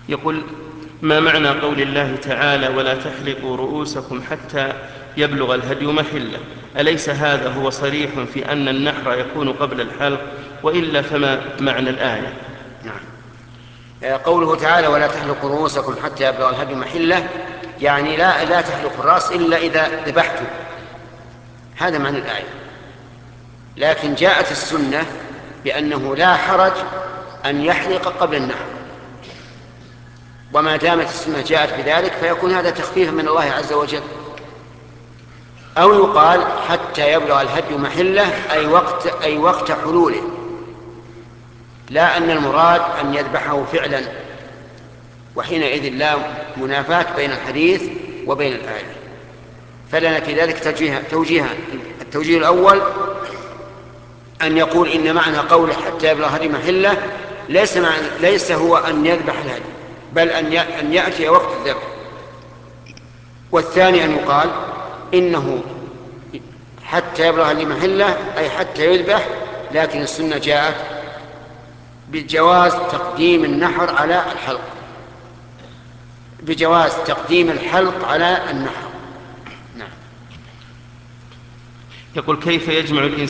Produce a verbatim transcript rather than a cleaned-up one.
يقول: ما معنى قول الله تعالى: ولا تحلقوا رؤوسكم حتى يبلغ الهدي محله؟ أليس هذا هو صريح في أن النحر يكون قبل الحلق؟ وإلا فما معنى الآية؟ نعم. قوله تعالى: ولا تحلقوا رؤوسكم حتى يبلغ الهدي محله، يعني لا لا تحلقوا الرأس إلا إذا ذبحتم، هذا معنى الآية. لكن جاءت السنة بأنه لا حرج أن يحلق قبل النحر، وما دامت السنة جاءت بذلك فيكون هذا تخفيفا من الله عز وجل. أو يقال حتى يبلغ الهدي محله أي وقت أي وقت حلوله، لا أن المراد أن يذبحه فعلا، وحينئذ لا منافاة بين الحديث وبين الآية. فلنا في ذلك توجيهان: التوجيه الأول أن يقول إن معنى قوله حتى يبلغ الهدي محله ليس معنى ليس هو أن يذبح الهدي، بل أن يأتي وقت الذبح. والثاني أن يقال إنه حتى يبلغ الهدي محله أي حتى يذبح، لكن السنة جاءت بجواز تقديم النحر على الحلق، بجواز تقديم الحلق على النحر. نعم. يقول: كيف يجمع الإنسان